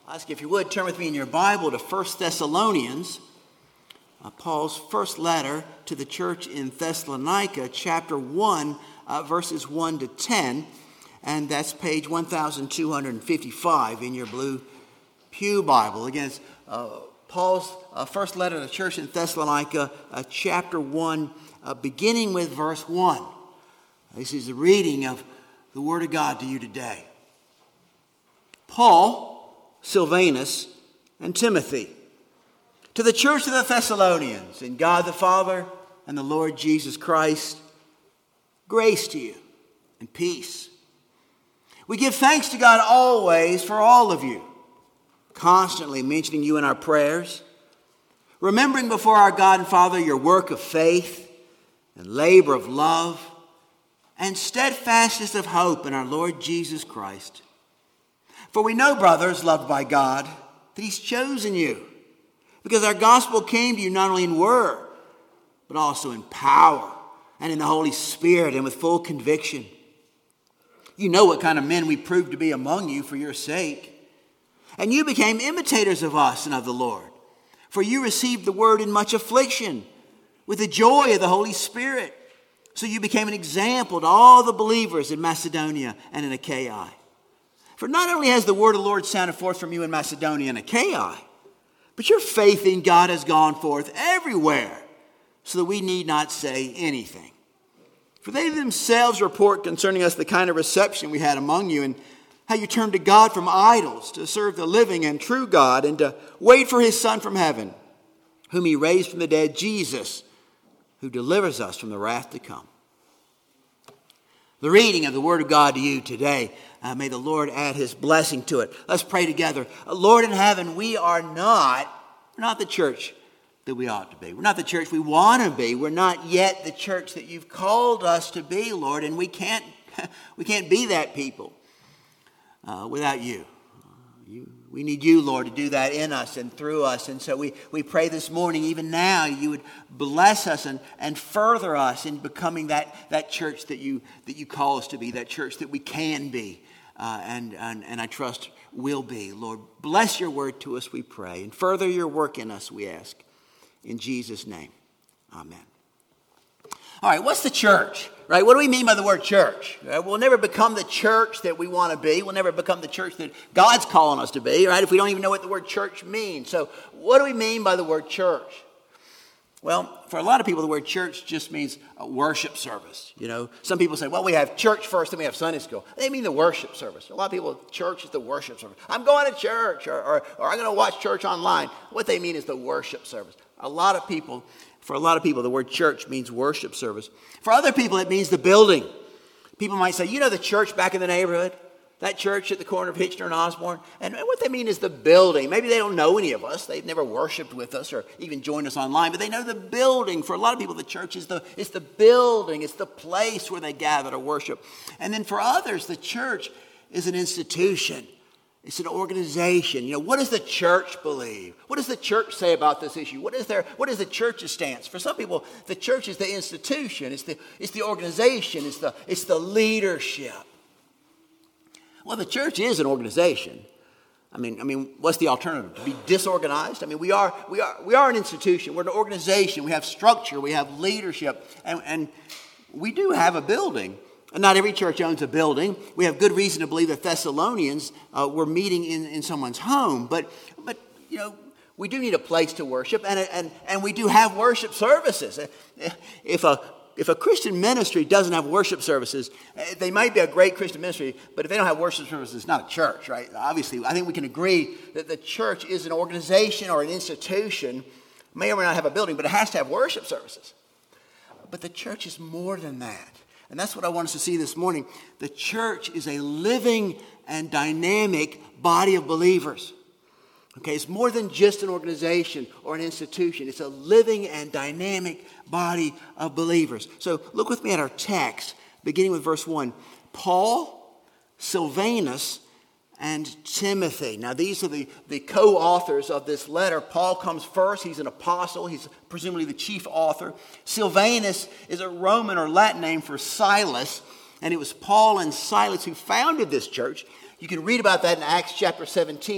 I ask if you would turn with me in your Bible to 1 Thessalonians, Paul's first letter to the church in Thessalonica, chapter 1, verses 1 to 10. And that's page 1255 in your blue pew Bible. Again, it's Paul's first letter to the church in Thessalonica, chapter 1, beginning with verse 1. This is the reading of the Word of God to you today. Paul, Silvanus, and Timothy, to the church of the Thessalonians, in God the Father and the Lord Jesus Christ, grace to you and peace. We give thanks to God always for all of you, constantly mentioning you in our prayers, remembering before our God and Father your work of faith and labor of love and steadfastness of hope in our Lord Jesus Christ. For we know, brothers, loved by God, that He's chosen you, because our gospel came to you not only in word, but also in power and in the Holy Spirit and with full conviction. You know what kind of men we proved to be among you for your sake. And you became imitators of us and of the Lord. For you received the word in much affliction, with the joy of the Holy Spirit. So you became an example to all the believers in Macedonia and in Achaia. For not only has the word of the Lord sounded forth from you in Macedonia and Achaia, but your faith in God has gone forth everywhere, so that we need not say anything. For they themselves report concerning us the kind of reception we had among you, and how you turned to God from idols to serve the living and true God, and to wait for His Son from heaven, whom He raised from the dead, Jesus, who delivers us from the wrath to come. The reading of the Word of God to you today. May the Lord add His blessing to it. Let's pray together. Lord in heaven, we're not the church that we ought to be. We're not the church we want to be. We're not yet the church that You've called us to be, Lord, and we can't be that people without You. We need You, Lord, to do that in us and through us. And so we pray this morning, even now, You would bless us and further us in becoming that church that you call us to be, that church that we can be, and I trust will be. Lord, bless Your word to us, we pray, and further Your work in us, we ask. In Jesus' name, amen. All right, what's the church? Right? What do we mean by the word church? Right? We'll never become the church that we want to be. We'll never become the church that God's calling us to be, right? If we don't even know what the word church means. So what do we mean by the word church? Well, for a lot of people, the word church just means a worship service. You know, some people say, well, we have church first, then we have Sunday school. They mean the worship service. A lot of people, church is the worship service. I'm going to church, or I'm going to watch church online. What they mean is the worship service. For a lot of people, the word church means worship service. For other people, it means the building. People might say, you know the church back in the neighborhood? That church at the corner of Hitchner and Osborne? And what they mean is the building. Maybe they don't know any of us. They've never worshiped with us or even joined us online, but they know the building. For a lot of people, the church is the building. It's the place where they gather to worship. And then for others, the church is an institution. It's an organization. You know, what does the church believe? What does the church say about this issue? What is the church's stance? For some people, the church is the institution. It's the organization. It's the leadership. Well, the church is an organization. I mean, what's the alternative? To be disorganized? I mean, we are an institution. We're an organization. We have structure. We have leadership, and we do have a building. And not every church owns a building. We have good reason to believe that Thessalonians were meeting in someone's home. But you know, we do need a place to worship, and we do have worship services. If a Christian ministry doesn't have worship services, they might be a great Christian ministry, but if they don't have worship services, it's not a church, right? Obviously, I think we can agree that the church is an organization or an institution, may or may not have a building, but it has to have worship services. But the church is more than that. And that's what I want us to see this morning. The church is a living and dynamic body of believers. Okay, it's more than just an organization or an institution. It's a living and dynamic body of believers. So look with me at our text, beginning with verse 1. Paul, Silvanus, and Timothy. Now these are the co-authors of this letter. Paul comes first. He's an apostle. He's presumably the chief author. Silvanus is a Roman or Latin name for Silas. And it was Paul and Silas who founded this church. You can read about that in Acts chapter 17.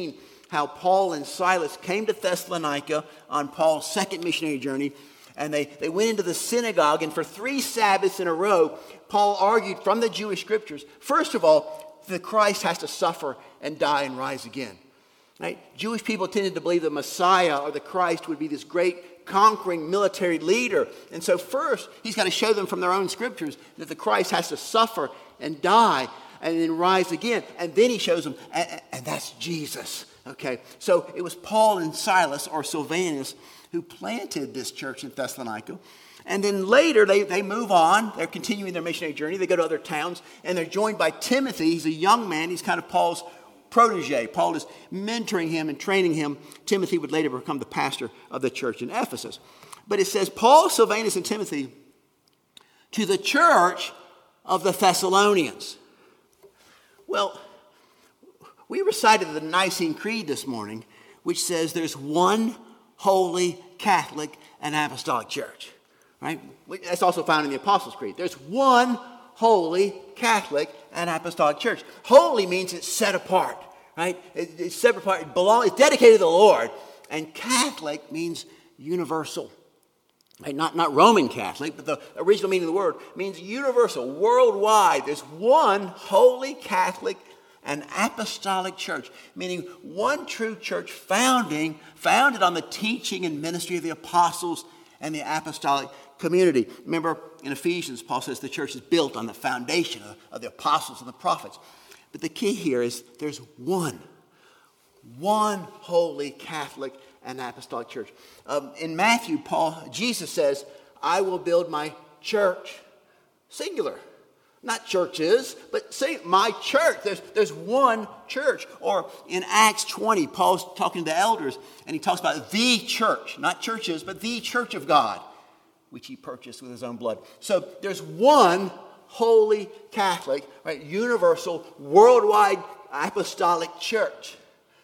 how Paul and Silas came to Thessalonica on Paul's second missionary journey. And they went into the synagogue, and for 3 Sabbaths in a row, Paul argued from the Jewish scriptures, first of all, that Christ has to suffer and die and rise again. Right? Jewish people tended to believe the Messiah or the Christ would be this great conquering military leader. And so first, he's got to show them from their own scriptures that the Christ has to suffer and die and then rise again. And then he shows them, and that's Jesus. Okay, so it was Paul and Silas, or Silvanus, who planted this church in Thessalonica. And then later, they move on. They're continuing their missionary journey. They go to other towns, and they're joined by Timothy. He's a young man. He's kind of Paul's protege. Paul is mentoring him and training him. Timothy would later become the pastor of the church in Ephesus. But it says, Paul, Silvanus, and Timothy to the church of the Thessalonians. Well, we recited the Nicene Creed this morning, which says there's one holy Catholic and apostolic church. Right? That's also found in the Apostles' Creed. There's one holy Catholic and apostolic church. Holy means it's set apart. Right? It's set apart. It's dedicated to the Lord. And Catholic means universal. Right? Not Roman Catholic, but the original meaning of the word means universal, worldwide. There's one holy Catholic and apostolic church, meaning one true church founded on the teaching and ministry of the apostles and the apostolic community. Remember, in Ephesians, Paul says the church is built on the foundation of the apostles and the prophets. But the key here is there's one holy Catholic and apostolic church. In Matthew, Jesus says, I will build my church, singular. Not churches, but say my church. There's one church. Or in Acts 20, Paul's talking to the elders, and he talks about the church, not churches, but the church of God, which he purchased with his own blood. So there's one holy Catholic, right, universal, worldwide apostolic church.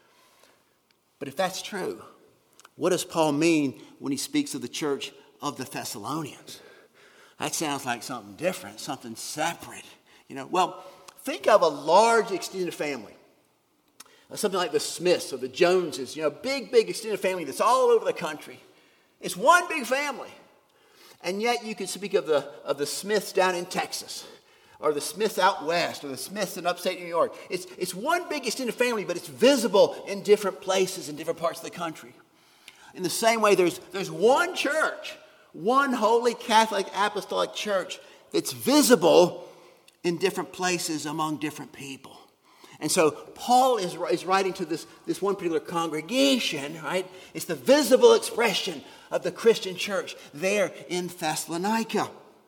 But if that's true, what does Paul mean when he speaks of the church of the Thessalonians? That sounds like something different, something separate. Well, think of a large extended family. Something like the Smiths or the Joneses, big extended family that's all over the country. It's one big family. And yet you could speak of the Smiths down in Texas, or the Smiths out west, or the Smiths in upstate New York. It's one big extended family, but it's visible in different places in different parts of the country. In the same way, there's one church, one holy Catholic apostolic church that's visible in different places among different people. And so Paul is writing to this one particular congregation, right? It's the visible expression of the Christian church there in Thessalonica.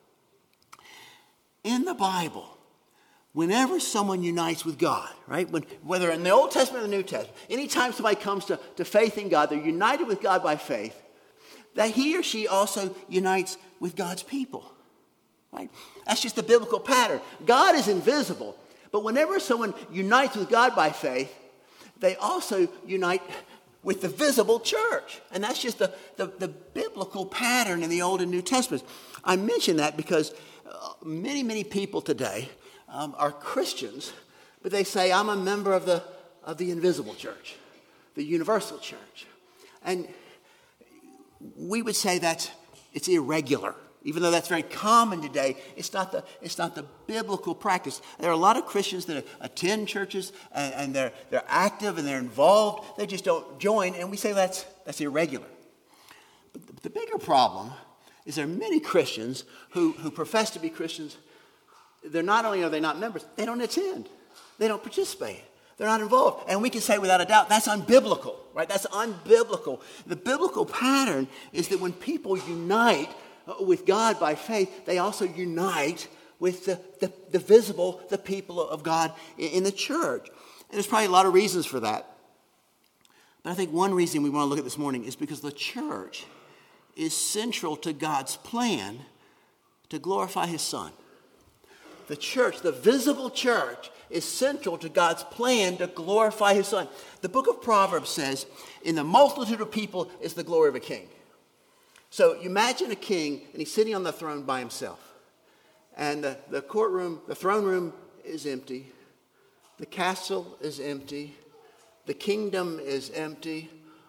In the Bible, whenever someone unites with God, right? Whether in the Old Testament or the New Testament, anytime somebody comes to faith in God, they're united with God by faith, that he or she also unites with God's people. Right? That's just the biblical pattern. God is invisible, but whenever someone unites with God by faith, they also unite with the visible church. And that's just the biblical pattern in the Old and New Testaments. I mention that because many people today are Christians, but they say, I'm a member of the invisible church, the universal church. And we would say that it's irregular. Even though that's very common today, it's not the biblical practice. There are a lot of Christians that attend churches and they're active and they're involved. They just don't join, and we say that's irregular. But the bigger problem is there are many Christians who profess to be Christians. They're not only are they not members, they don't attend. They don't participate. They're not involved. And we can say without a doubt, that's unbiblical, right? That's unbiblical. The biblical pattern is that when people unite with God by faith, they also unite with the visible, the people of God in the church. And there's probably a lot of reasons for that. But I think one reason we want to look at this morning is because the church is central to God's plan to glorify his Son. The church, the visible church, is central to God's plan to glorify his Son. The book of Proverbs says, in the multitude of people is the glory of a king. So you imagine a king, and he's sitting on the throne by himself. And the throne room is empty. The castle is empty. The kingdom is empty.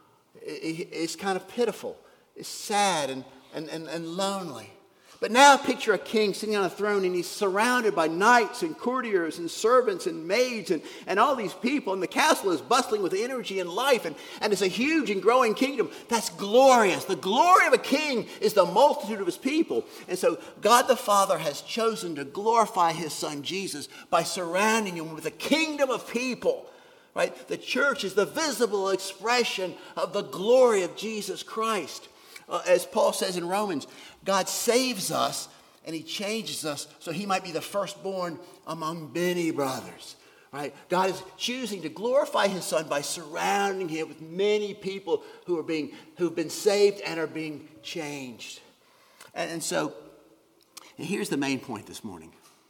It's kind of pitiful. It's sad and lonely. But now picture a king sitting on a throne, and he's surrounded by knights and courtiers and servants and maids and all these people. And the castle is bustling with energy and life. And it's a huge and growing kingdom. That's glorious. The glory of a king is the multitude of his people. And so God the Father has chosen to glorify his son Jesus by surrounding him with a kingdom of people. Right? The church is the visible expression of the glory of Jesus Christ. As Paul says in Romans, God saves us and he changes us so he might be the firstborn among many brothers. Right? God is choosing to glorify his son by surrounding him with many people who've been saved and are being changed. And so here's the main point this morning.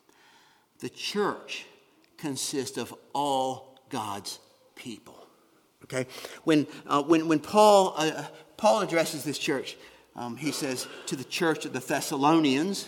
The church consists of all God's people. Okay? When Paul addresses this church, he says to the church of the Thessalonians,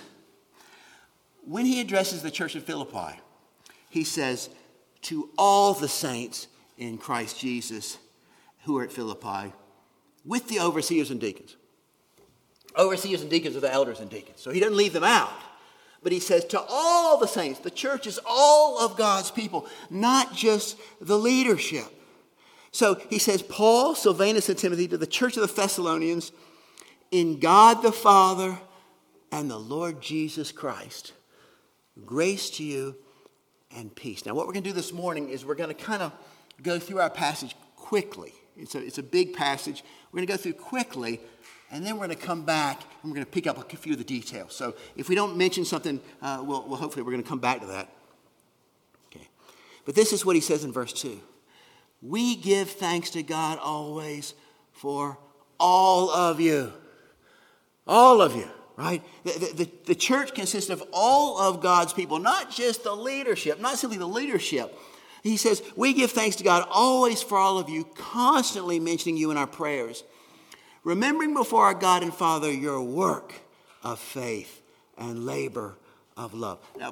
when he addresses the church of Philippi, he says to all the saints in Christ Jesus who are at Philippi, with the overseers and deacons. Overseers and deacons are the elders and deacons. So he doesn't leave them out. But he says to all the saints, the church is all of God's people, not just the leadership. So he says, Paul, Silvanus, and Timothy to the church of the Thessalonians, in God the Father and the Lord Jesus Christ, grace to you and peace. Now, what we're going to do this morning is we're going to kind of go through our passage quickly. It's a big passage. We're going to go through quickly, and then we're going to come back and we're going to pick up a few of the details. So if we don't mention something, hopefully we're going to come back to that. Okay. But this is what he says in verse 2. We give thanks to God always for all of you. All of you, right? The church consists of all of God's people, not just the leadership, not simply the leadership. He says, we give thanks to God always for all of you, constantly mentioning you in our prayers, remembering before our God and Father your work of faith and labor of love. Now,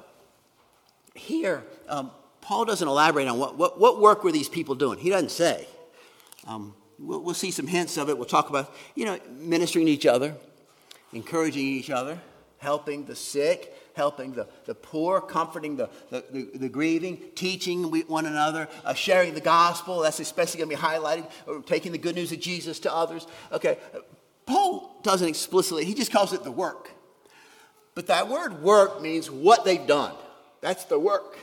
here, Paul doesn't elaborate on what work were these people doing. He doesn't say. We'll see some hints of it. We'll talk about, ministering to each other, encouraging each other, helping the sick, helping the poor, comforting the grieving, teaching one another, sharing the gospel. That's especially going to be highlighted, or taking the good news of Jesus to others. Okay, Paul doesn't explicitly, he just calls it the work. But that word work means what they've done. That's the work.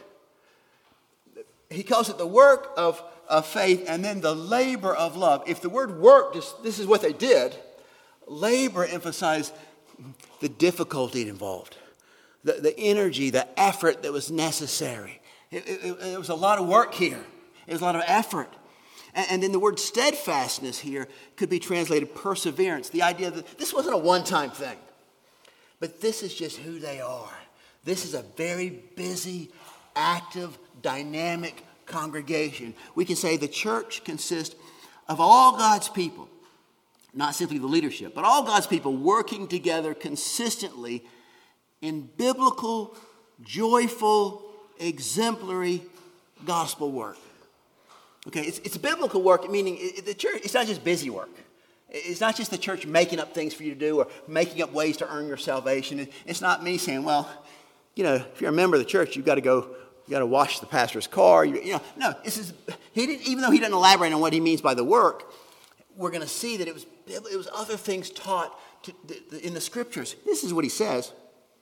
He calls it the work of faith and then the labor of love. If the word work, this is what they did, labor emphasized the difficulty involved, the energy, the effort that was necessary. It was a lot of work here. It was a lot of effort. And then the word steadfastness here could be translated perseverance, the idea that this wasn't a one-time thing, but this is just who they are. This is a very busy, active, dynamic congregation. We can say the church consists of all God's people, not simply the leadership, but all God's people working together consistently in biblical, joyful, exemplary gospel work. Okay, it's biblical work, meaning the church, it's not just busy work. It's not just the church making up things for you to do or making up ways to earn your salvation. It's not me saying, well, if you're a member of the church, you've got to wash the pastor's car. No, even though he doesn't elaborate on what he means by the work, we're going to see that it was other things taught in the scriptures. This is what he says.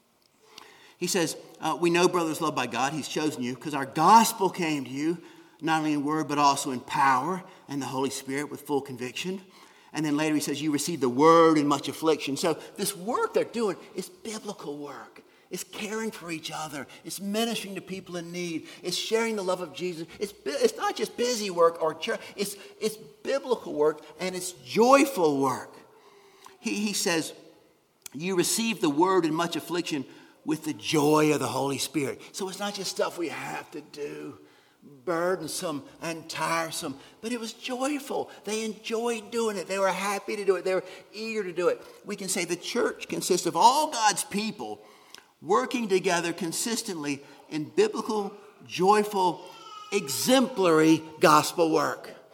He says, we know, brothers loved by God, he's chosen you because our gospel came to you, not only in word, but also in power and the Holy Spirit with full conviction. And then later he says, you received the word in much affliction. So this work they're doing is biblical work. It's caring for each other. It's ministering to people in need. It's sharing the love of Jesus. It's not just busy work or church. It's biblical work, and it's joyful work. He says, you received the word in much affliction with the joy of the Holy Spirit. So it's not just stuff we have to do, burdensome and tiresome, but it was joyful. They enjoyed doing it. They were happy to do it. They were eager to do it. We can say the church consists of all God's people working together consistently in biblical, joyful, exemplary gospel work.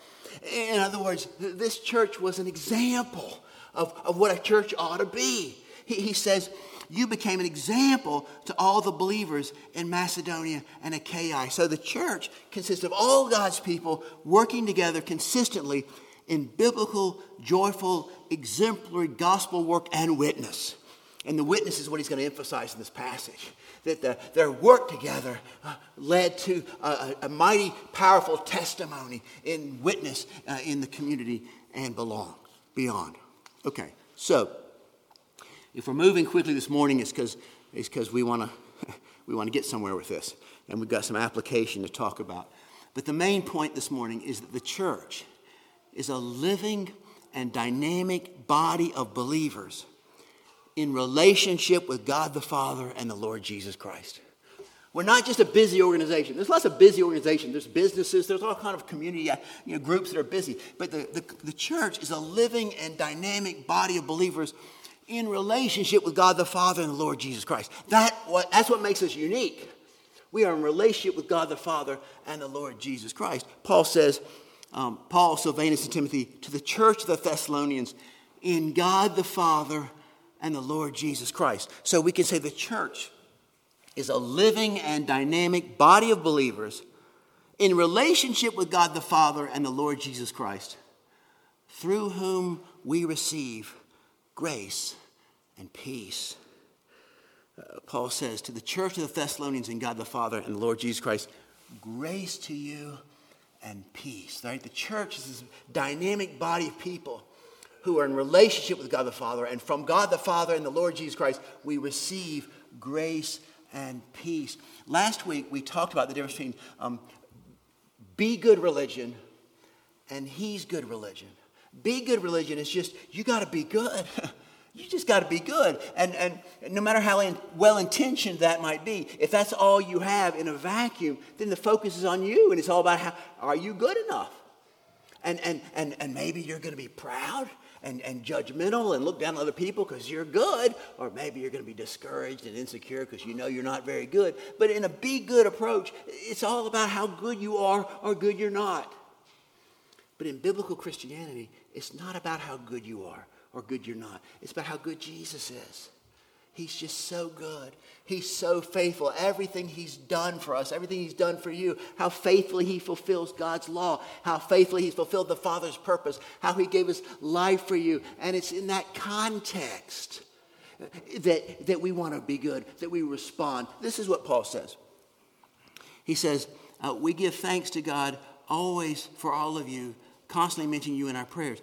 In other words, this church was an example of what a church ought to be. He says, you became an example to all the believers in Macedonia and Achaia. So the church consists of all God's people working together consistently in biblical, joyful, exemplary gospel work and witness. And the witness is what he's going to emphasize in this passage. That their work together led to a mighty, powerful testimony in witness in the community and beyond. Okay, so if we're moving quickly this morning, it's because we want to get somewhere with this, and we've got some application to talk about. But the main point this morning is that the church is a living and dynamic body of believers in relationship with God the Father and the Lord Jesus Christ. We're not just a busy organization. There's lots of busy organizations. There's businesses. There's all kind of community groups that are busy. But the church is a living and dynamic body of believers in relationship with God the Father and the Lord Jesus Christ. That's what makes us unique. We are in relationship with God the Father and the Lord Jesus Christ. Paul says, Paul, Silvanus, and Timothy, to the church of the Thessalonians, in God the Father and the Lord Jesus Christ. So we can say the church is a living and dynamic body of believers in relationship with God the Father and the Lord Jesus Christ, through whom we receive grace and peace. Paul says, to the church of the Thessalonians in God the Father and the Lord Jesus Christ, grace to you and peace. Right? The church is this dynamic body of people who are in relationship with God the Father, and from God the Father and the Lord Jesus Christ, we receive grace and peace. Last week, we talked about the difference between be good religion and he's good religion. Be good religion is just, you got to be good. You just got to be good. And no matter how well-intentioned that might be, if that's all you have in a vacuum, then the focus is on you, and it's all about how, are you good enough? And maybe you're going to be proud and judgmental and look down on other people because you're good, or maybe you're going to be discouraged and insecure because you know you're not very good. But in a be good approach, it's all about how good you are or good you're not. But in biblical Christianity, it's not about how good you are or good you're not. It's about how good Jesus is. He's just so good. He's so faithful. Everything he's done for us, everything he's done for you, how faithfully he fulfills God's law, how faithfully he's fulfilled the Father's purpose, how he gave his life for you. And it's in that context that we want to be good, that we respond. This is what Paul says. He says, we give thanks to God always for all of you, constantly mentioning you in our prayers.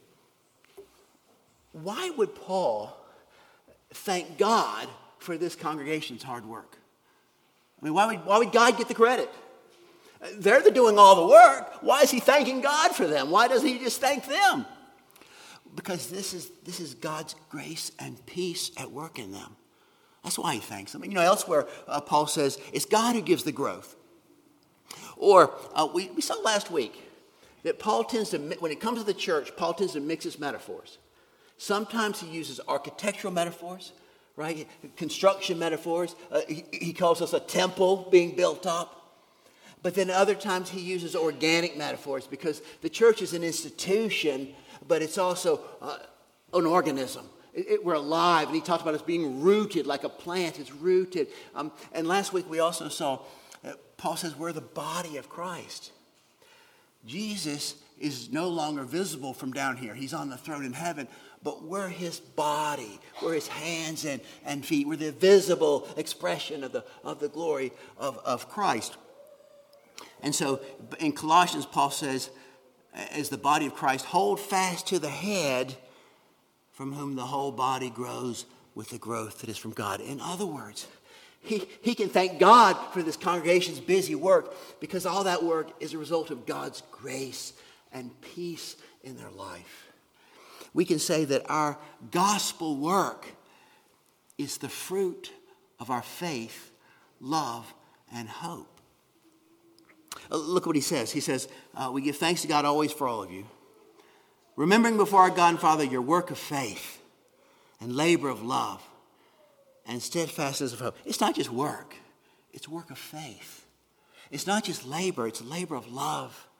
Why would Paul thank God for this congregation's hard work? I mean, why would God get the credit? They're doing all the work. Why is he thanking God for them? Why doesn't he just thank them? Because this is God's grace and peace at work in them. That's why he thanks them. Elsewhere, Paul says, it's God who gives the growth. Or we saw last week that Paul tends to, when it comes to the church, Paul tends to mix his metaphors. Sometimes he uses architectural metaphors, right? Construction metaphors. He calls us a temple being built up. But then other times he uses organic metaphors because the church is an institution, but it's also an organism. We're alive, and he talks about us being rooted like a plant. It's rooted. And last week we also saw Paul says we're the body of Christ. Jesus is no longer visible from down here. He's on the throne in heaven. But we're his body. We're his hands and feet. We're the visible expression of the glory of Christ. And so in Colossians, Paul says, as the body of Christ, hold fast to the head, from whom the whole body grows with the growth that is from God. In other words, he can thank God for this congregation's busy work because all that work is a result of God's grace and peace in their life. We can say that our gospel work is the fruit of our faith, love, and hope. Look what he says. He says, we give thanks to God always for all of you, remembering before our God and Father your work of faith and labor of love and steadfastness of hope. It's not just work. It's work of faith. It's not just labor. It's labor of love.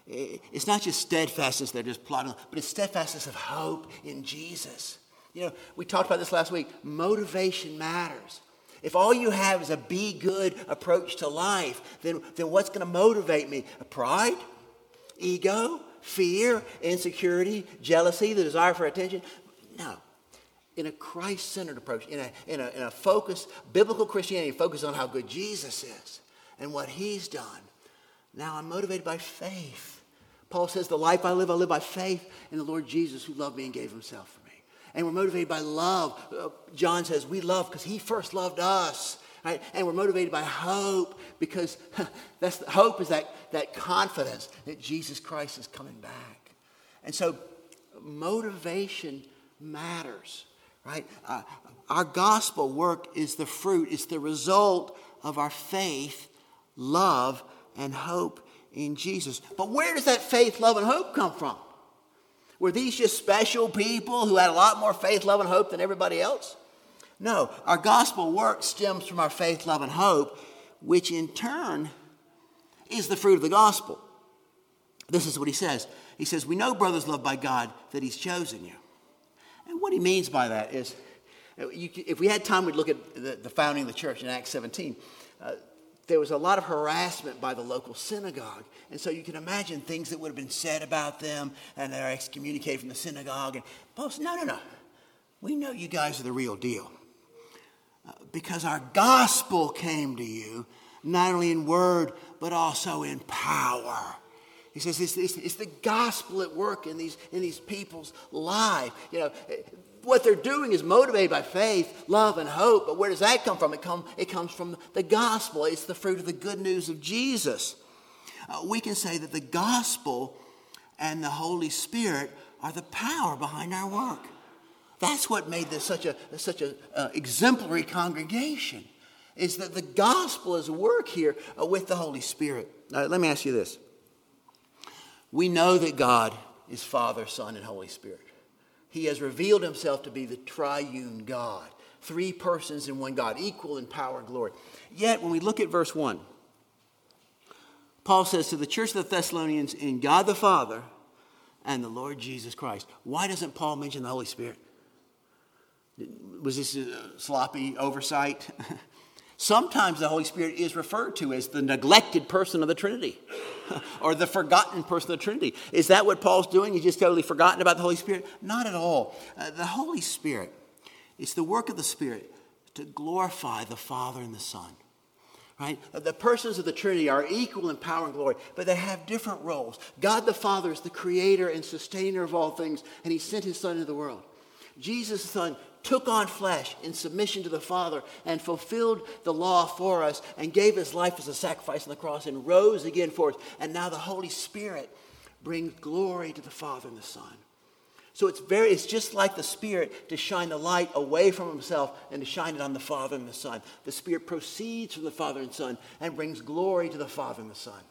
It's not just steadfastness they're just plodding on, but it's steadfastness of hope in Jesus. You know, we talked about this last week. Motivation matters. If all you have is a be good approach to life, then what's going to motivate me? Pride? Ego? Fear? Insecurity? Jealousy? The desire for attention? No. In a Christ-centered approach, in a focus, biblical Christianity focused on how good Jesus is and what he's done. Now I'm motivated by faith. Paul says, the life I live by faith in the Lord Jesus who loved me and gave himself for me. And we're motivated by love. John says we love because he first loved us. Right? And we're motivated by hope because hope is that confidence that Jesus Christ is coming back. And so motivation matters. Right? Our gospel work is the fruit. It's the result of our faith, love, and hope in Jesus. But where does that faith, love, and hope come from? Were these just special people who had a lot more faith, love, and hope than everybody else? No. Our gospel work stems from our faith, love, and hope, which in turn is the fruit of the gospel. This is what he says. He says, we know, brothers loved by God, that he's chosen you. And what he means by that is, if we had time, we'd look at the founding of the church in Acts 17. There was a lot of harassment by the local synagogue. And so you can imagine things that would have been said about them, and they're excommunicated from the synagogue. And Paul said, no. We know you guys are the real deal. Because our gospel came to you, not only in word, but also in power. He says it's the gospel at work in these people's lives. You know, what they're doing is motivated by faith, love, and hope. But where does that come from? It comes from the gospel. It's the fruit of the good news of Jesus. We can say that the gospel and the Holy Spirit are the power behind our work. That's what made this such a exemplary congregation, is that the gospel is at work here with the Holy Spirit. Let me ask you this. We know that God is Father, Son, and Holy Spirit. He has revealed himself to be the triune God. 3 persons in one God, equal in power and glory. Yet, when we look at verse 1, Paul says to the church of the Thessalonians, in God the Father and the Lord Jesus Christ. Why doesn't Paul mention the Holy Spirit? Was this a sloppy oversight? Sometimes the Holy Spirit is referred to as the neglected person of the Trinity or the forgotten person of the Trinity. Is that what Paul's doing? He's just totally forgotten about the Holy Spirit? Not at all. The Holy Spirit, it's the work of the Spirit to glorify the Father and the Son. Right? The persons of the Trinity are equal in power and glory, but they have different roles. God the Father is the creator and sustainer of all things, and he sent his Son into the world. Jesus, the Son, took on flesh in submission to the Father and fulfilled the law for us and gave his life as a sacrifice on the cross and rose again for us. And now the Holy Spirit brings glory to the Father and the Son. So it's just like the Spirit to shine the light away from himself and to shine it on the Father and the Son. The Spirit proceeds from the Father and Son and brings glory to the Father and the Son.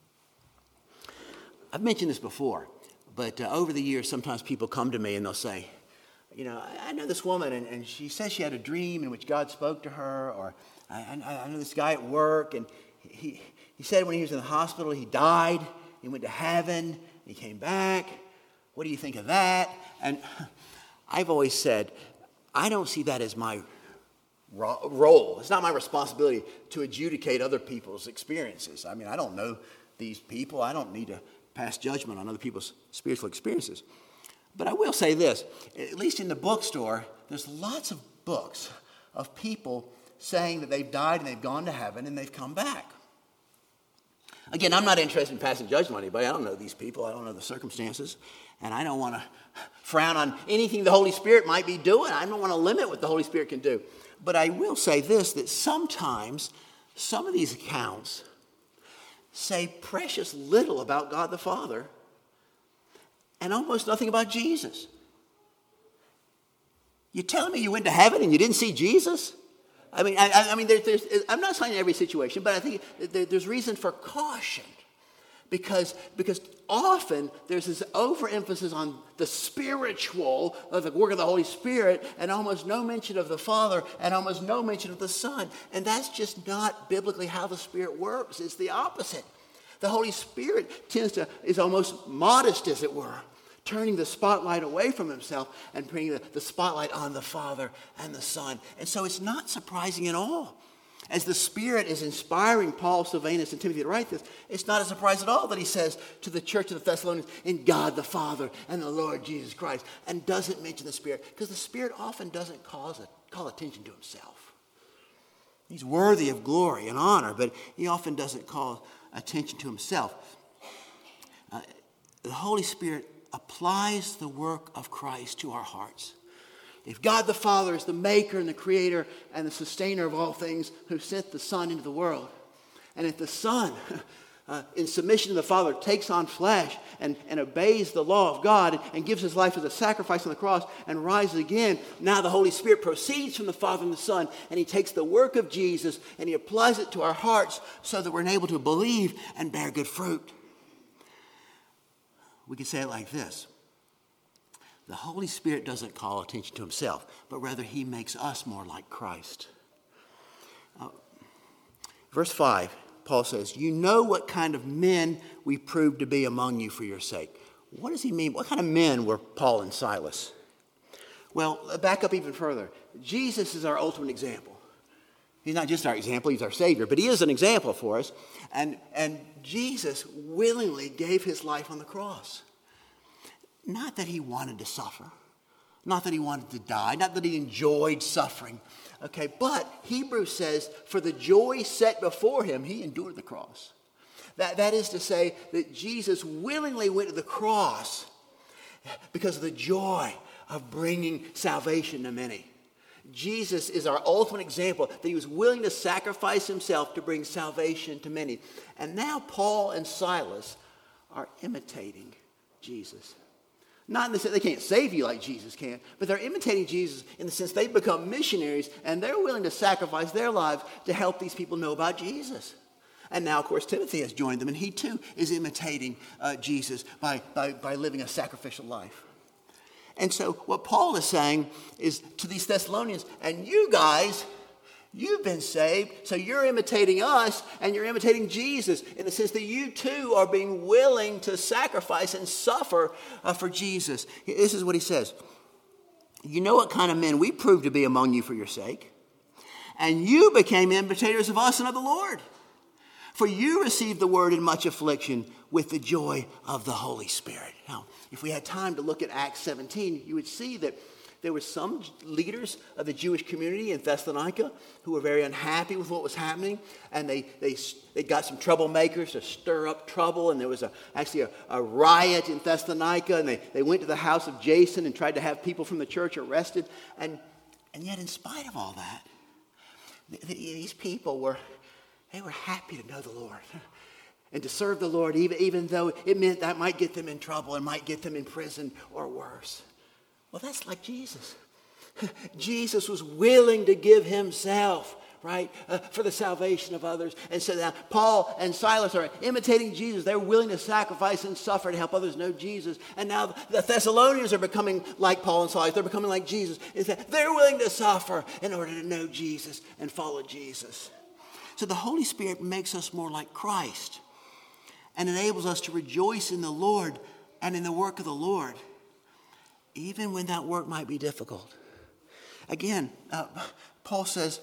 I've mentioned this before, but over the years, sometimes people come to me and they'll say, you know, I know this woman, and she says she had a dream in which God spoke to her, or I know this guy at work, and he said when he was in the hospital, he died, he went to heaven, he came back. What do you think of that? And I've always said, I don't see that as my role. It's not my responsibility to adjudicate other people's experiences. I mean, I don't know these people. I don't need to pass judgment on other people's spiritual experiences. But I will say this, at least in the bookstore, there's lots of books of people saying that they've died and they've gone to heaven and they've come back. Again, I'm not interested in passing judgment on anybody. I don't know these people. I don't know the circumstances. And I don't want to frown on anything the Holy Spirit might be doing. I don't want to limit what the Holy Spirit can do. But I will say this, that sometimes some of these accounts say precious little about God the Father and almost nothing about Jesus. You're telling me you went to heaven and you didn't see Jesus? I mean, I'm not saying every situation, but I think there's reason for caution. Because often there's this overemphasis on the spiritual of the work of the Holy Spirit and almost no mention of the Father and almost no mention of the Son. And that's just not biblically how the Spirit works. It's the opposite. The Holy Spirit is almost modest, as it were, turning the spotlight away from himself and bringing the spotlight on the Father and the Son. And so it's not surprising at all. As the Spirit is inspiring Paul, Silvanus, and Timothy to write this, it's not a surprise at all that he says to the church of the Thessalonians, in God the Father and the Lord Jesus Christ, and doesn't mention the Spirit, because the Spirit often doesn't call attention to himself. He's worthy of glory and honor, but he often doesn't call attention to himself. The Holy Spirit applies the work of Christ to our hearts. If God the Father is the maker and the creator and the sustainer of all things, who sent the Son into the world, and if the Son, in submission to the Father, takes on flesh and obeys the law of God and gives his life as a sacrifice on the cross and rises again, now the Holy Spirit proceeds from the Father and the Son, and he takes the work of Jesus and he applies it to our hearts so that we're enabled to believe and bear good fruit. We can say it like this. The Holy Spirit doesn't call attention to himself, but rather he makes us more like Christ. Verse 5, Paul says, you know what kind of men we proved to be among you for your sake. What does he mean? What kind of men were Paul and Silas? Well, back up even further. Jesus is our ultimate example. He's not just our example, he's our Savior, but he is an example for us. And Jesus willingly gave his life on the cross. Not that he wanted to suffer, not that he wanted to die, not that he enjoyed suffering, okay? But Hebrews says, for the joy set before him, he endured the cross. That is to say that Jesus willingly went to the cross because of the joy of bringing salvation to many. Jesus is our ultimate example, that he was willing to sacrifice himself to bring salvation to many. And now Paul and Silas are imitating Jesus. Not in the sense they can't save you like Jesus can, but they're imitating Jesus in the sense they've become missionaries and they're willing to sacrifice their lives to help these people know about Jesus. And now, of course, Timothy has joined them, and he too is imitating Jesus by living a sacrificial life. And so what Paul is saying is to these Thessalonians, and you guys, you've been saved, so you're imitating us, and you're imitating Jesus in the sense that you too are being willing to sacrifice and suffer for Jesus. This is what he says. You know what kind of men we proved to be among you for your sake, and you became imitators of us and of the Lord. For you received the word in much affliction with the joy of the Holy Spirit. Now, if we had time to look at Acts 17, you would see that there were some leaders of the Jewish community in Thessalonica who were very unhappy with what was happening, and they got some troublemakers to stir up trouble, and there was actually a riot in Thessalonica, and they went to the house of Jason and tried to have people from the church arrested, and yet in spite of all that, these people were happy to know the Lord and to serve the Lord, even though it meant that might get them in trouble and might get them in prison or worse. Well, that's like Jesus. Jesus was willing to give himself, right, for the salvation of others. And so now Paul and Silas are imitating Jesus. They're willing to sacrifice and suffer to help others know Jesus. And now the Thessalonians are becoming like Paul and Silas. They're becoming like Jesus. Is that they're willing to suffer in order to know Jesus and follow Jesus. So the Holy Spirit makes us more like Christ and enables us to rejoice in the Lord and in the work of the Lord, even when that work might be difficult. Again, Paul says,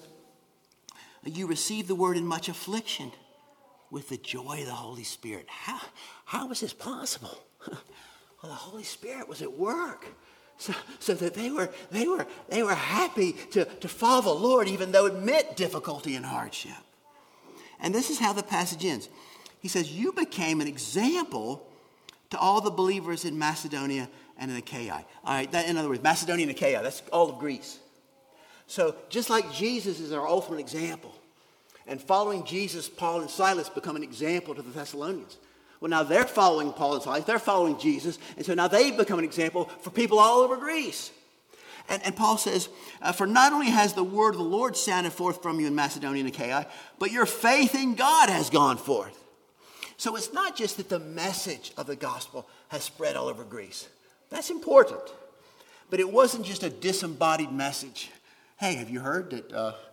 you received the word in much affliction with the joy of the Holy Spirit. How was this possible? Well, the Holy Spirit was at work. So that they were happy to follow the Lord, even though it meant difficulty and hardship. And this is how the passage ends. He says, you became an example to all the believers in Macedonia and in Achaia. All right, in other words, Macedonia and Achaia, that's all of Greece. So just like Jesus is our ultimate example, and following Jesus, Paul and Silas become an example to the Thessalonians. Well, now they're following Paul and Silas, they're following Jesus, and so now they've become an example for people all over Greece. And Paul says, for not only has the word of the Lord sounded forth from you in Macedonia and Achaia, but your faith in God has gone forth. So it's not just that the message of the gospel has spread all over Greece. That's important. But it wasn't just a disembodied message. Hey, have you heard that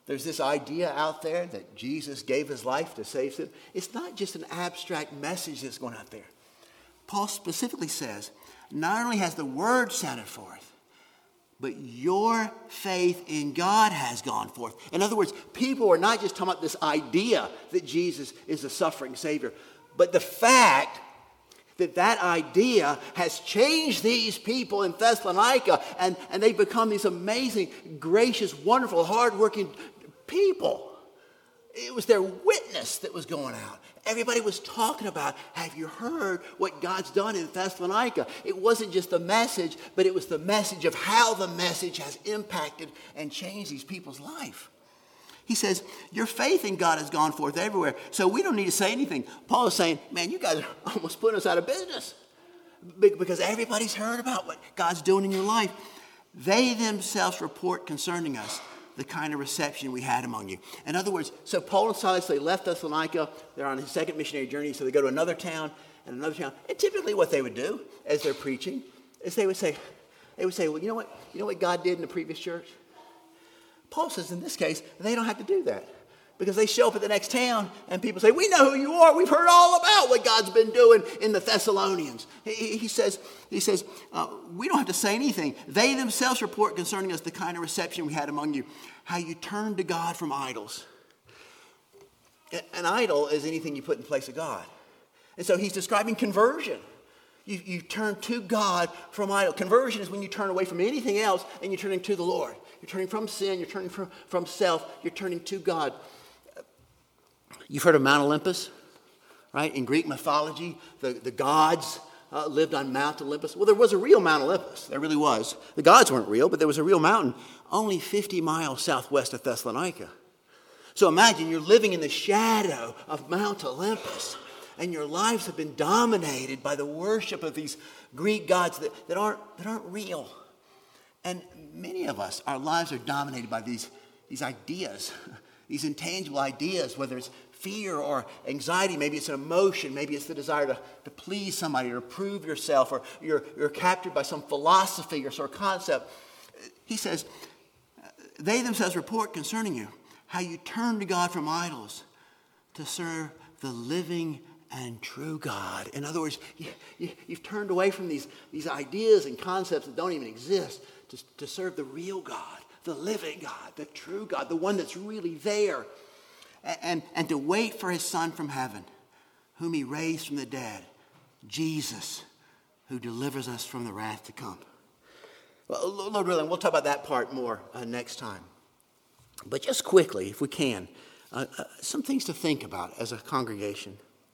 There's this idea out there that Jesus gave his life to save sin. It's not just an abstract message that's going out there. Paul specifically says, not only has the word sounded forth, but your faith in God has gone forth. In other words, people are not just talking about this idea that Jesus is the suffering Savior, but the fact that idea has changed these people in Thessalonica, and they've become these amazing, gracious, wonderful, hardworking people. It was their witness that was going out. Everybody was talking about, have you heard what God's done in Thessalonica? It wasn't just the message, but it was the message of how the message has impacted and changed these people's life. He says, your faith in God has gone forth everywhere, so we don't need to say anything. Paul is saying, man, you guys are almost putting us out of business because everybody's heard about what God's doing in your life. They themselves report concerning us the kind of reception we had among you. In other words, so Paul and Silas, they left Thessalonica. They're on his second missionary journey, so they go to another town and another town. And typically what they would do as they're preaching is they would say, well, you know what God did in the previous church? Paul says in this case, they don't have to do that because they show up at the next town and people say, we know who you are. We've heard all about what God's been doing in the Thessalonians. He says, we don't have to say anything. They themselves report concerning us the kind of reception we had among you, how you turned to God from idols. An idol is anything you put in place of God. And so he's describing conversion. You turn to God from idol. Conversion is when you turn away from anything else and you're turning to the Lord. You're turning from sin. You're turning from self. You're turning to God. You've heard of Mount Olympus, right? In Greek mythology, the gods lived on Mount Olympus. Well, there was a real Mount Olympus. There really was. The gods weren't real, but there was a real mountain only 50 miles southwest of Thessalonica. So imagine you're living in the shadow of Mount Olympus, and your lives have been dominated by the worship of these Greek gods that aren't real. And many of us, our lives are dominated by these ideas, these intangible ideas, whether it's fear or anxiety, maybe it's an emotion, maybe it's the desire to please somebody or to prove yourself, or you're captured by some philosophy or sort of concept. He says, they themselves report concerning you how you turn to God from idols to serve the living and true God. In other words, you've turned away from these ideas and concepts that don't even exist to serve the real God, the living God, the true God, the one that's really there. And to wait for his Son from heaven, whom he raised from the dead, Jesus, who delivers us from the wrath to come. Well, Lord willing, we'll talk about that part more next time. But just quickly, if we can, some things to think about as a congregation.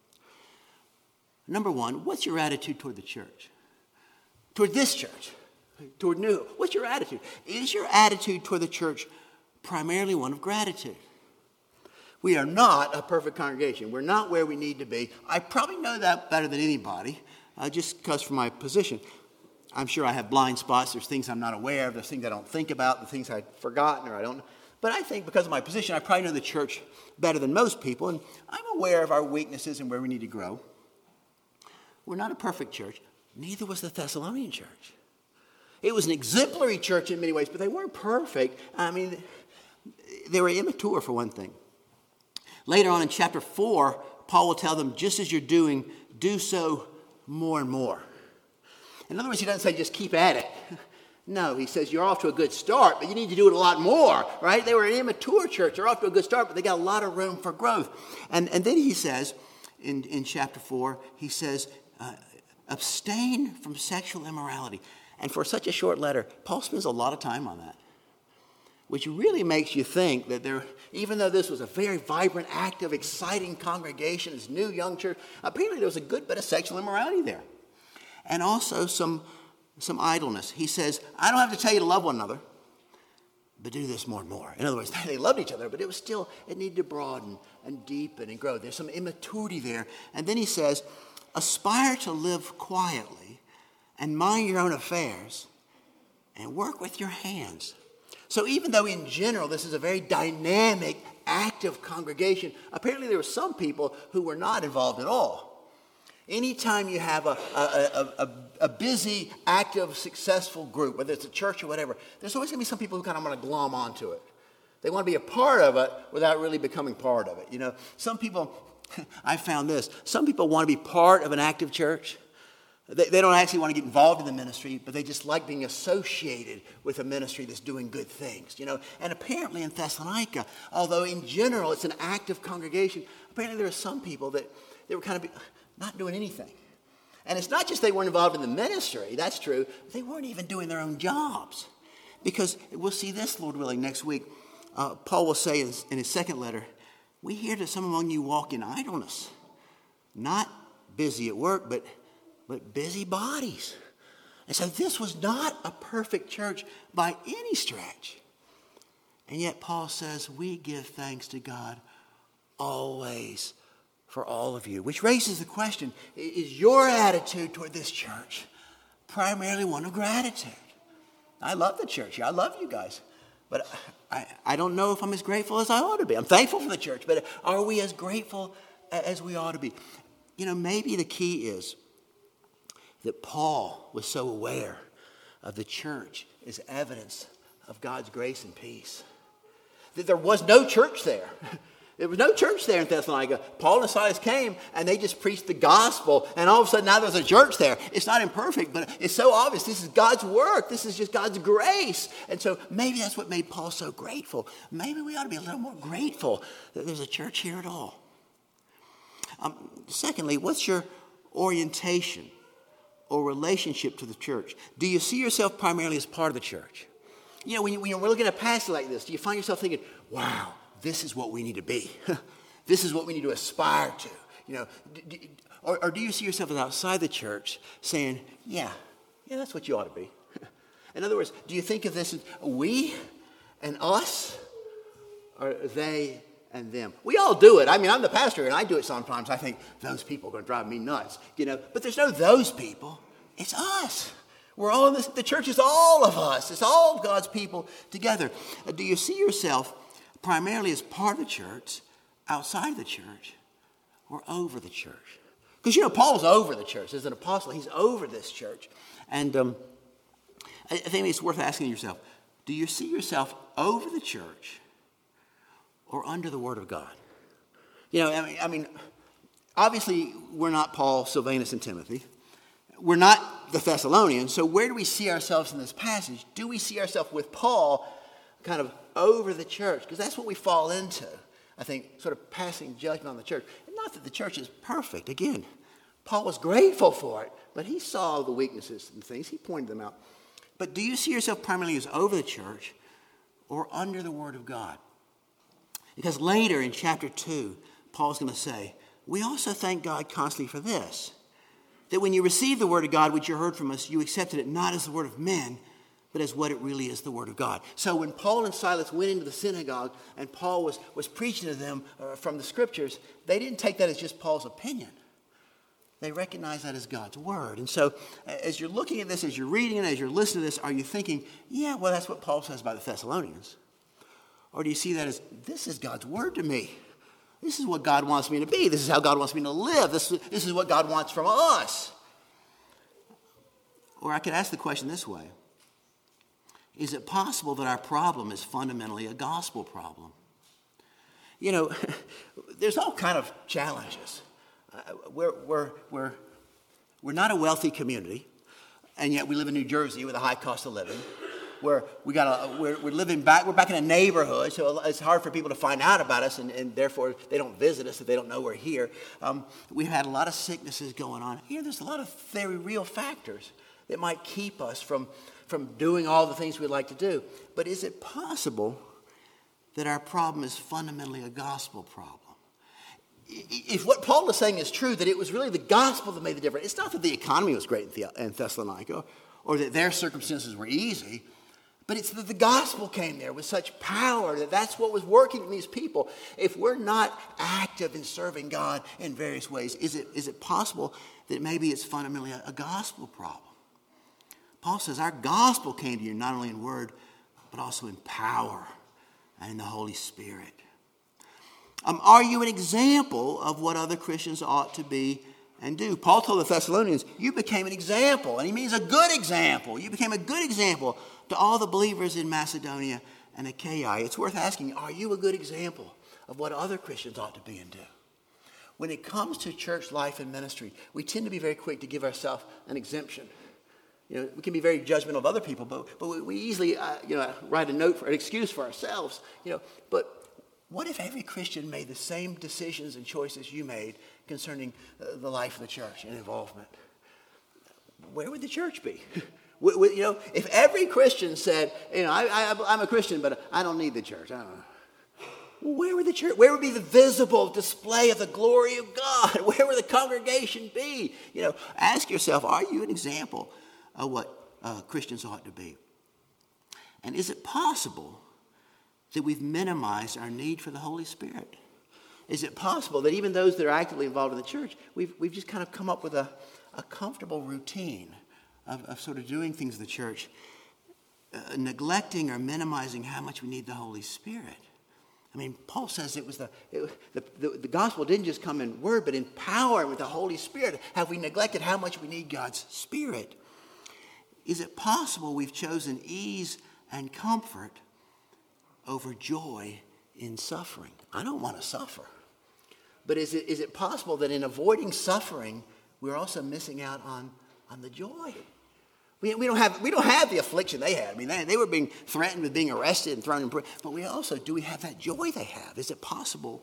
Number one, what's your attitude toward the church? Toward this church? Toward New? What's your attitude? Is your attitude toward the church primarily one of gratitude? We are not a perfect congregation. We're not where we need to be. I probably know that better than anybody, just because from my position. I'm sure I have blind spots. There's things I'm not aware of. There's things I don't think about. The things I've forgotten or I don't know. But I think because of my position, I probably know the church better than most people. And I'm aware of our weaknesses and where we need to grow. We're not a perfect church. Neither was the Thessalonian church. It was an exemplary church in many ways, but they weren't perfect. I mean, they were immature for one thing. Later on in chapter 4, Paul will tell them, just as you're doing, do so more and more. In other words, he doesn't say just keep at it. No, he says you're off to a good start, but you need to do it a lot more, right? They were an immature church. They're off to a good start, but they got a lot of room for growth. And then he says, in chapter 4, he says, abstain from sexual immorality. And for such a short letter, Paul spends a lot of time on that, which really makes you think that even though this was a very vibrant, active, exciting congregation, this new young church, apparently there was a good bit of sexual immorality there. And also some idleness. He says, I don't have to tell you to love one another, but do this more and more. In other words, they loved each other, but it needed to broaden and deepen and grow. There's some immaturity there. And then he says, aspire to live quietly and mind your own affairs and work with your hands. So even though in general this is a very dynamic, active congregation, apparently there were some people who were not involved at all. Anytime you have a busy, active, successful group, whether it's a church or whatever, there's always going to be some people who kind of want to glom onto it. They want to be a part of it without really becoming part of it. You know, some people, I found this, some people want to be part of an active church. They don't actually want to get involved in the ministry, but they just like being associated with a ministry that's doing good things, you know. And apparently in Thessalonica, although in general it's an active congregation, apparently there are some people that they were kind of not doing anything. And it's not just they weren't involved in the ministry, that's true. They weren't even doing their own jobs. Because we'll see this, Lord willing, next week. Paul will say in his second letter, we hear that some among you walk in idleness, not busy at work, but busy bodies. And so this was not a perfect church by any stretch. And yet Paul says, we give thanks to God always for all of you. Which raises the question, is your attitude toward this church primarily one of gratitude? I love the church. I love you guys. But I don't know if I'm as grateful as I ought to be. I'm thankful for the church, but are we as grateful as we ought to be? You know, maybe the key is that Paul was so aware of the church as evidence of God's grace and peace. That there was no church there. There was no church there in Thessalonica. Paul and Silas came and they just preached the gospel, and all of a sudden now there's a church there. It's not imperfect, but it's so obvious. This is God's work. This is just God's grace. And so maybe that's what made Paul so grateful. Maybe we ought to be a little more grateful that there's a church here at all. Secondly, what's your orientation or relationship to the church? Do you see yourself primarily as part of the church? You know, when we're looking at a passage like this, do you find yourself thinking, wow, this is what we need to be. This is what we need to aspire to. You know, or do you see yourself as outside the church saying, yeah, that's what you ought to be. In other words, do you think of this as we and us, or they and them? We all do it. I mean, I'm the pastor and I do it sometimes. I think those people are going to drive me nuts, you know, but there's no those people. It's us. We're all in this. The church is all of us. It's all of God's people together. Do you see yourself primarily as part of the church, outside the church, or over the church? Because, you know, Paul's over the church. As an apostle, he's over this church. And I think it's worth asking yourself, do you see yourself over the church or under the Word of God? You know, I mean, obviously, we're not Paul, Silvanus, and Timothy. We're not the Thessalonians. So where do we see ourselves in this passage? Do we see ourselves with Paul kind of over the church? Because that's what we fall into, I think, sort of passing judgment on the church. And not that the church is perfect. Again, Paul was grateful for it, but he saw the weaknesses and things. He pointed them out. But do you see yourself primarily as over the church or under the Word of God? Because later in chapter 2, Paul's going to say, we also thank God constantly for this, that when you received the Word of God, which you heard from us, you accepted it not as the word of men, but as what it really is, the Word of God. So when Paul and Silas went into the synagogue and Paul was preaching to them from the Scriptures, they didn't take that as just Paul's opinion. They recognized that as God's Word. And so as you're looking at this, as you're reading it, as you're listening to this, are you thinking, yeah, well, that's what Paul says about the Thessalonians? Or do you see that as, this is God's Word to me? This is what God wants me to be. This is how God wants me to live. This is what God wants from us. Or I could ask the question this way. Is it possible that our problem is fundamentally a gospel problem? You know, there's all kind of challenges. We're not a wealthy community, and yet we live in New Jersey with a high cost of living. We're back in a neighborhood, so it's hard for people to find out about us, and therefore they don't visit us if they don't know we're here. We've had a lot of sicknesses going on. Here, there's a lot of very real factors that might keep us from doing all the things we'd like to do. But is it possible that our problem is fundamentally a gospel problem? If what Paul is saying is true, that it was really the gospel that made the difference. It's not that the economy was great in Thessalonica or that their circumstances were easy, but it's that the gospel came there with such power that that's what was working in these people. If we're not active in serving God in various ways, is it possible that maybe it's fundamentally a gospel problem? Paul says our gospel came to you not only in word, but also in power and in the Holy Spirit. Are you an example of what other Christians ought to be and do? Paul told the Thessalonians, you became an example, and he means a good example. You became a good example to all the believers in Macedonia and Achaia, it's worth asking, are you a good example of what other Christians ought to be and do? When it comes to church life and ministry, we tend to be very quick to give ourselves an exemption. We can be very judgmental of other people, but we easily, write a note for an excuse for ourselves. But what if every Christian made the same decisions and choices you made concerning the life of the church and involvement? Where would the church be? If every Christian said, I'm a Christian, but I don't need the church. I don't know. Where would the church, where would be the visible display of the glory of God? Where would the congregation be? Ask yourself, are you an example of what Christians ought to be? And is it possible that we've minimized our need for the Holy Spirit? Is it possible that even those that are actively involved in the church, we've just kind of come up with a comfortable routine of sort of doing things in the church, neglecting or minimizing how much we need the Holy Spirit? I mean, Paul says it was the gospel didn't just come in word, but in power and with the Holy Spirit. Have we neglected how much we need God's Spirit? Is it possible we've chosen ease and comfort over joy in suffering? I don't want to suffer. But is it possible that in avoiding suffering, we're also missing out on the joy? We don't have the affliction they had. I mean, they were being threatened with being arrested and thrown in prison. But do we have that joy they have? Is it possible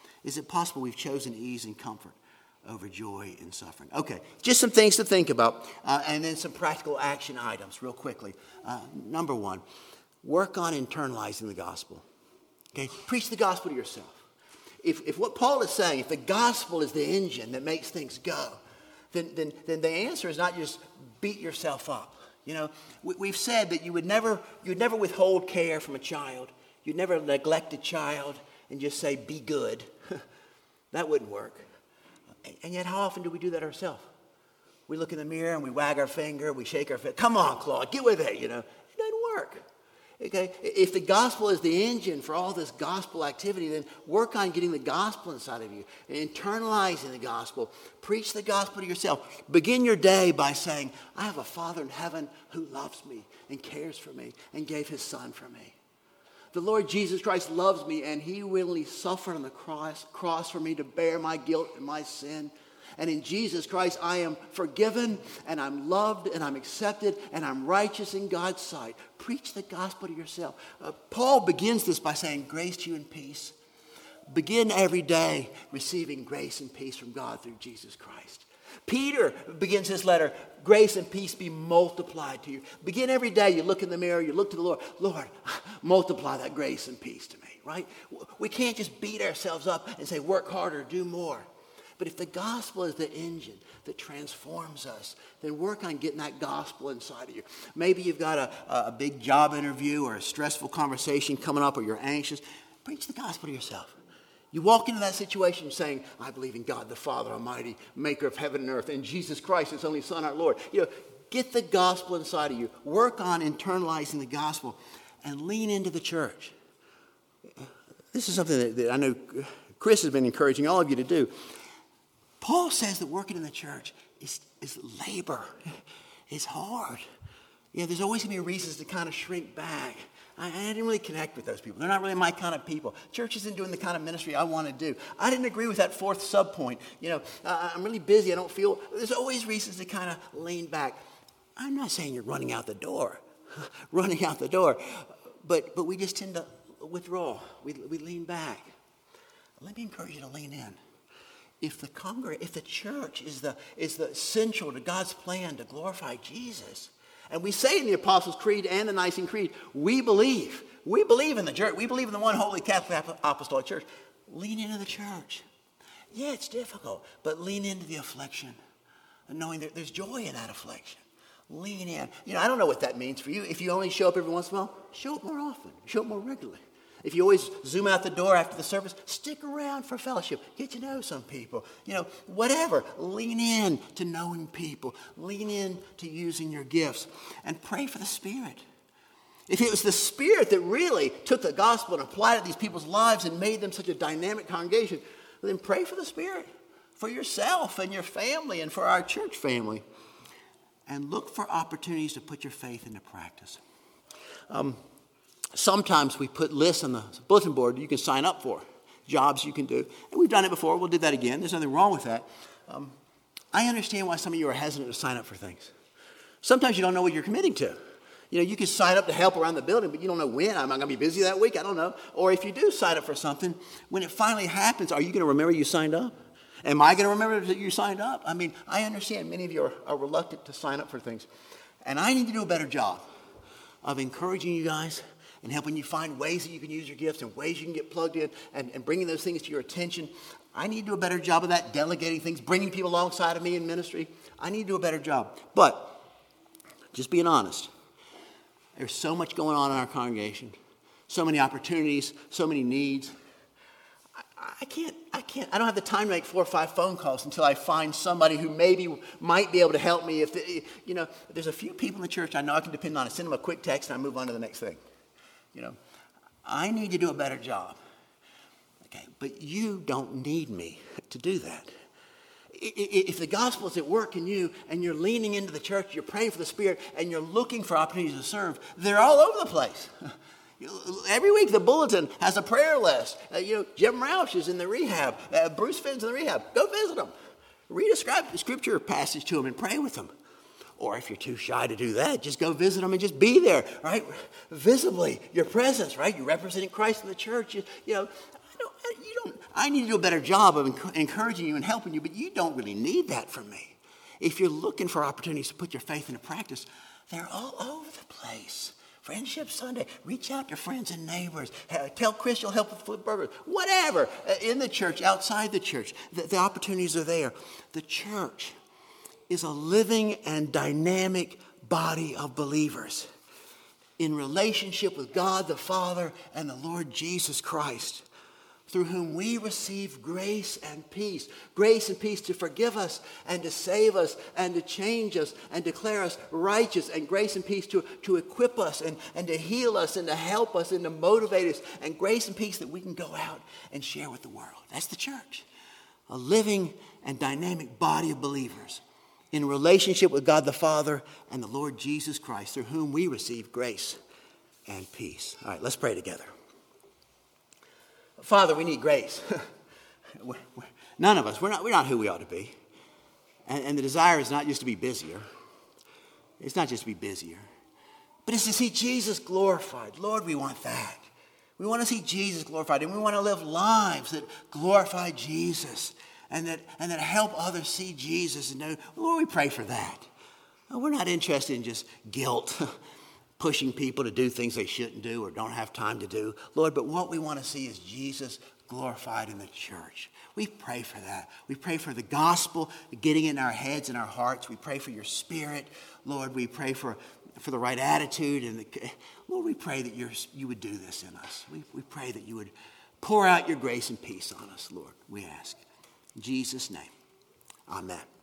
we've chosen ease and comfort over joy in suffering? Okay, just some things to think about, and then some practical action items real quickly. Number one, work on internalizing the gospel. Okay, preach the gospel to yourself. If what Paul is saying, if the gospel is the engine that makes things go, then the answer is not just beat yourself up. We've said that you'd never withhold care from a child. You'd never neglect a child and just say, be good. That wouldn't work. And yet, how often do we do that ourselves? We look in the mirror and we wag our finger, we shake our fist. Come on, Claude, get with it. It doesn't work. Okay? If the gospel is the engine for all this gospel activity, then work on getting the gospel inside of you, internalizing the gospel. Preach the gospel to yourself. Begin your day by saying, I have a Father in heaven who loves me and cares for me and gave his Son for me. The Lord Jesus Christ loves me, and he willingly suffered on the cross for me to bear my guilt and my sin. And in Jesus Christ, I am forgiven, and I'm loved, and I'm accepted, and I'm righteous in God's sight. Preach the gospel to yourself. Paul begins this by saying, grace to you and peace. Begin every day receiving grace and peace from God through Jesus Christ. Peter begins his letter, grace and peace be multiplied to you. Begin every day, you look in the mirror, you look to the Lord. Lord, multiply that grace and peace to me, right? We can't just beat ourselves up and say, work harder, do more. But if the gospel is the engine that transforms us, then work on getting that gospel inside of you. Maybe you've got a big job interview or a stressful conversation coming up, or you're anxious. Preach the gospel to yourself. You walk into that situation saying, I believe in God the Father Almighty, maker of heaven and earth, and Jesus Christ, his only Son, our Lord. Get the gospel inside of you. Work on internalizing the gospel and lean into the church. This is something that I know Chris has been encouraging all of you to do. Paul says that working in the church is labor. It's hard. There's always going to be reasons to kind of shrink back. I didn't really connect with those people. They're not really my kind of people. Church isn't doing the kind of ministry I want to do. I didn't agree with that fourth subpoint. I'm really busy. I don't feel. There's always reasons to kind of lean back. I'm not saying you're running out the door. But we just tend to withdraw. We lean back. Let me encourage you to lean in. If the church is the central to God's plan to glorify Jesus, and we say in the Apostles' Creed and the Nicene Creed, we believe in the church. We believe in the one holy Catholic Apostolic Church. Lean into the church. Yeah, it's difficult, but lean into the affliction, and knowing that there's joy in that affliction. Lean in. I don't know what that means for you. If you only show up every once in a while, show up more often. Show up more regularly. If you always zoom out the door after the service, stick around for fellowship. Get to know some people. Whatever. Lean in to knowing people. Lean in to using your gifts. And pray for the Spirit. If it was the Spirit that really took the gospel and applied it to these people's lives and made them such a dynamic congregation, then pray for the Spirit. For yourself and your family and for our church family. And look for opportunities to put your faith into practice. sometimes we put lists on the bulletin board you can sign up for, jobs you can do. And we've done it before. We'll do that again. There's nothing wrong with that. I understand why some of you are hesitant to sign up for things. Sometimes you don't know what you're committing to. You know, you can sign up to help around the building, but you don't know when. I'm not going to be busy that week. I don't know. Or if you do sign up for something, when it finally happens, are you going to remember you signed up? Am I going to remember that you signed up? I mean, I understand many of you are reluctant to sign up for things. And I need to do a better job of encouraging you guys and helping you find ways that you can use your gifts and ways you can get plugged in and bringing those things to your attention. I need to do a better job of that, delegating things, bringing people alongside of me in ministry. I need to do a better job. But just being honest, there's so much going on in our congregation, so many opportunities, so many needs. I don't have the time to make 4 or 5 phone calls until I find somebody who maybe might be able to help me. There's a few people in the church I know I can depend on. I send them a quick text and I move on to the next thing. I need to do a better job. Okay, but you don't need me to do that. If the gospel is at work in you and you're leaning into the church, you're praying for the Spirit, and you're looking for opportunities to serve, they're all over the place. Every week the bulletin has a prayer list. Jim Roush is in the rehab. Bruce Finn's in the rehab. Go visit them. Read a scripture passage to them and pray with them. Or if you're too shy to do that, just go visit them and just be there, right? Visibly, your presence, right? You're representing Christ in the church. I need to do a better job of encouraging you and helping you, but you don't really need that from me. If you're looking for opportunities to put your faith into practice, they're all over the place. Friendship Sunday, reach out to friends and neighbors. Tell Chris you'll help with food burgers. Whatever, in the church, outside the church, the opportunities are there. The church is a living and dynamic body of believers in relationship with God the Father and the Lord Jesus Christ, through whom we receive grace and peace. Grace and peace to forgive us and to save us and to change us and declare us righteous. And grace and peace to equip us and to heal us and to help us and to motivate us. And grace and peace that we can go out and share with the world. That's the church. A living and dynamic body of believers in relationship with God the Father and the Lord Jesus Christ, through whom we receive grace and peace. All right, let's pray together. Father, we need grace. None of us, we're not who we ought to be. And the desire is not just to be busier. It's not just to be busier. But it's to see Jesus glorified. Lord, we want that. We want to see Jesus glorified. And we want to live lives that glorify Jesus. And that help others see Jesus. And know, Lord, we pray for that. We're not interested in just guilt. Pushing people to do things they shouldn't do or don't have time to do. Lord, but what we want to see is Jesus glorified in the church. We pray for that. We pray for the gospel getting in our heads and our hearts. We pray for your Spirit. Lord, we pray for the right attitude. And Lord, we pray that you would do this in us. We pray that you would pour out your grace and peace on us, Lord, we ask. In Jesus' name, amen.